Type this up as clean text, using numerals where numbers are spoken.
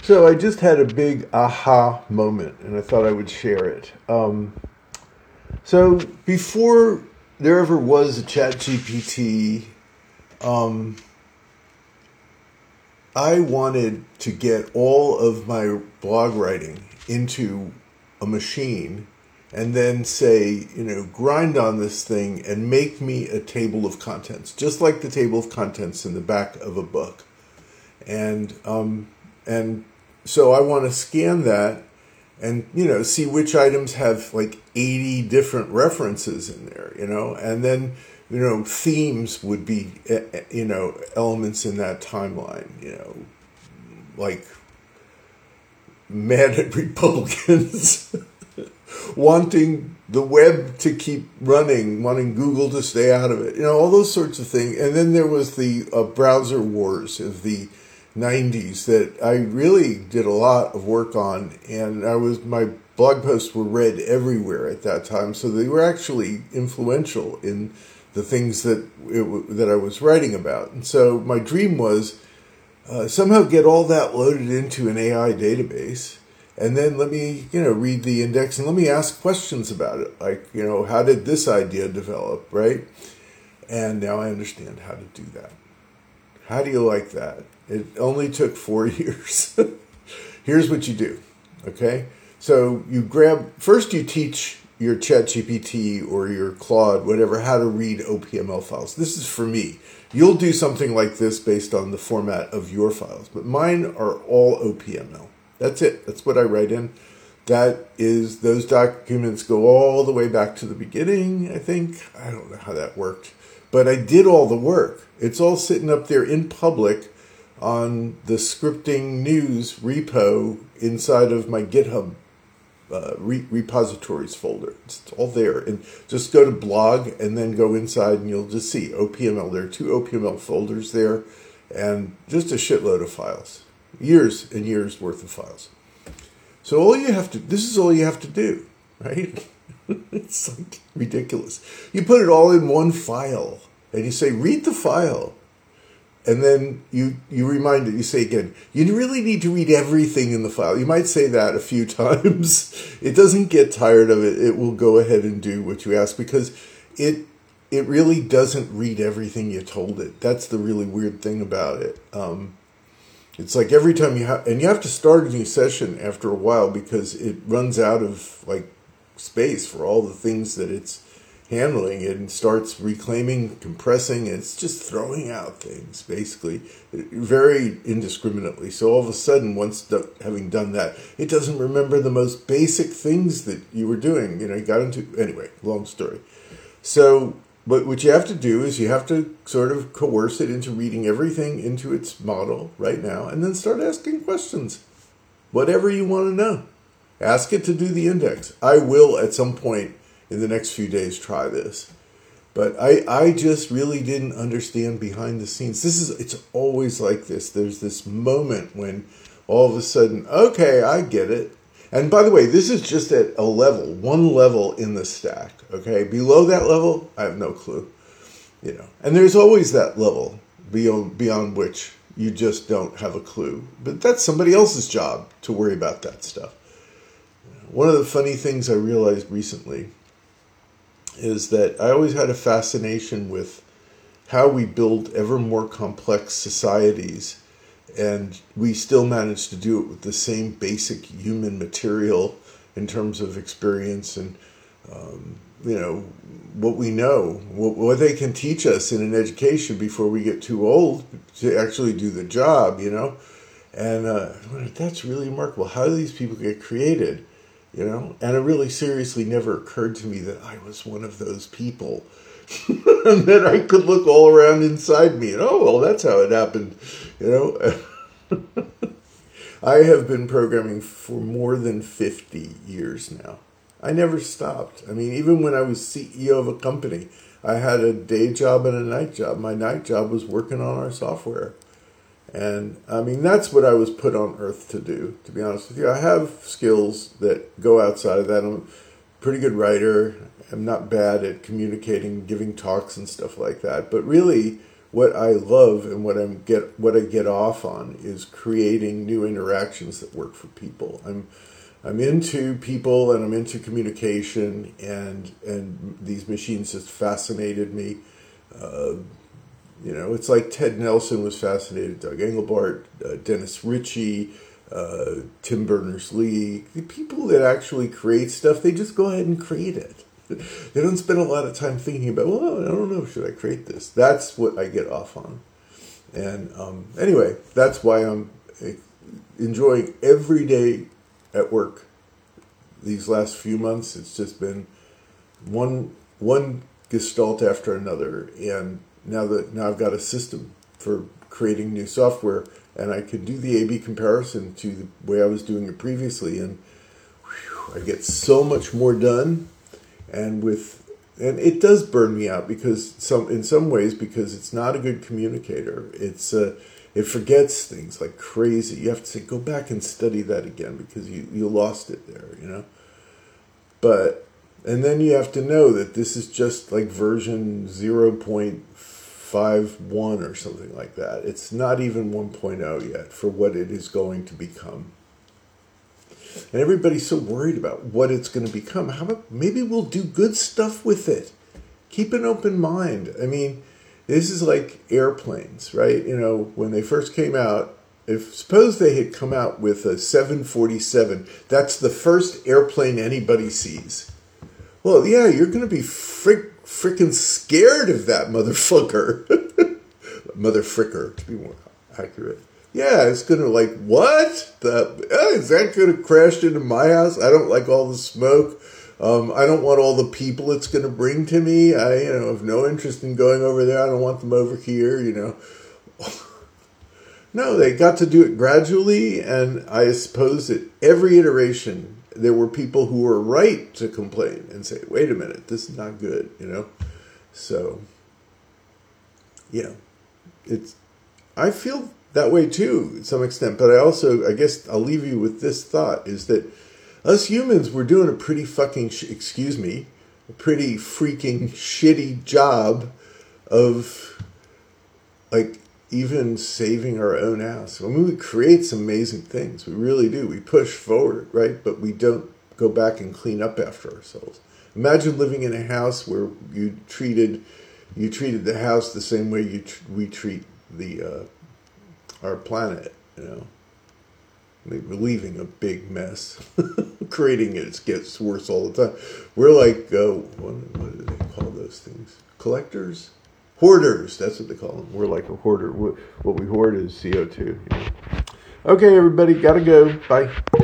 So I just had a big aha moment, and I thought I would share it. So before there ever was a Chat GPT, um, I wanted to get all of my blog writing into a machine and then say, grind on this thing and make me a table of contents, just like the table of contents in the back of a book. And so I want to scan that and, see which items have like 80 different references in there, and then, themes would be, elements in that timeline, like mad at Republicans, wanting the web to keep running, wanting Google to stay out of it, all those sorts of things. And then there was the browser wars of the 90s that I really did a lot of work on, and my blog posts were read everywhere at that time, so they were actually influential in the things that I was writing about. And so my dream was somehow get all that loaded into an AI database, and then let me read the index and let me ask questions about it, like how did this idea develop, right? And now I understand how to do that. How do you like that? It only took 4 years. Here's what you do, okay? So first you teach your ChatGPT or your Claude, whatever, how to read OPML files. This is for me. You'll do something like this based on the format of your files, but mine are all OPML. That's it. That's what I write in. Those documents go all the way back to the beginning, I think. I don't know how that worked, but I did all the work. It's all sitting up there in public on the scripting news repo inside of my GitHub repositories folder. It's all there. And just go to blog and then go inside and you'll just see OPML. There are 2 OPML folders there and just a shitload of files. Years and years worth of files. So this is all you have to do, right? It's like ridiculous. You put it all in one file and you say, read the file. And then you remind it, you say again, you really need to read everything in the file. You might say that a few times. It doesn't get tired of it. It will go ahead and do what you ask because it really doesn't read everything you told it. That's the really weird thing about it. It's like every time you have to start a new session after a while because it runs out of like space for all the things that it's handling it and starts reclaiming, compressing, and it's just throwing out things, basically, very indiscriminately. So all of a sudden, having done that, it doesn't remember the most basic things that you were doing. You got into, anyway, long story. So, but what you have to do is you have to sort of coerce it into reading everything into its model right now, and then start asking questions. Whatever you want to know. Ask it to do the index. I will, at some point, in the next few days, try this. But I just really didn't understand behind the scenes. It's always like this. There's this moment when all of a sudden, okay, I get it. And by the way, this is just at one level in the stack, okay? Below that level, I have no clue, And there's always that level beyond which you just don't have a clue. But that's somebody else's job to worry about that stuff. One of the funny things I realized recently is that I always had a fascination with how we build ever more complex societies, and we still manage to do it with the same basic human material in terms of experience and, what we know, what they can teach us in an education before we get too old to actually do the job, And that's really remarkable. How do these people get created? And it really seriously never occurred to me that I was one of those people. And that I could look all around inside me and, oh, well, that's how it happened. I have been programming for more than 50 years now. I never stopped. I mean, even when I was CEO of a company, I had a day job and a night job. My night job was working on our software. And, I mean, that's what I was put on earth to do, to be honest with you. I have skills that go outside of that. I'm a pretty good writer. I'm not bad at communicating, giving talks and stuff like that. But really, what I love and what I get off on is creating new interactions that work for people. I'm into people and I'm into communication, and these machines just fascinated me. It's like Ted Nelson was fascinated, Doug Engelbart, Dennis Ritchie, Tim Berners-Lee. The people that actually create stuff, they just go ahead and create it. They don't spend a lot of time thinking about, well, I don't know, should I create this? That's what I get off on. And anyway, that's why I'm enjoying every day at work. These last few months, it's just been one gestalt after another. And now I've got a system for creating new software, and I can do the A/B comparison to the way I was doing it previously, and I get so much more done. And it does burn me out in some ways because it's not a good communicator. It forgets things like crazy. You have to say, go back and study that again because you lost it there, and then you have to know that this is just like version 0.51 or something like that. It's not even 1.0 yet for what it is going to become. And everybody's so worried about what it's going to become. How about maybe we'll do good stuff with it? Keep an open mind. I mean, this is like airplanes, right? When they first came out, suppose they had come out with a 747, that's the first airplane anybody sees. Well, yeah, you're going to be freaking scared of that motherfucker. Motherfricker, to be more accurate. Yeah, it's going to what? Is that going to crash into my house? I don't like all the smoke. I don't want all the people it's going to bring to me. I have no interest in going over there. I don't want them over here, No, they got to do it gradually, and I suppose that every iteration there were people who were right to complain and say, wait a minute, this is not good, So, I feel that way too, to some extent. But I guess I'll leave you with this thought, is that us humans, we're doing a pretty fucking, a pretty freaking shitty job of, even saving our own ass. I mean, we create some amazing things. We really do. We push forward, right? But we don't go back and clean up after ourselves. Imagine living in a house where you treated the house the same way we treat our planet. We're leaving a big mess, creating it gets worse all the time. We're like what do they call those things? Collectors, hoarders. That's what they call them. We're like a hoarder. What we hoard is CO2. Okay, everybody, gotta go. Bye.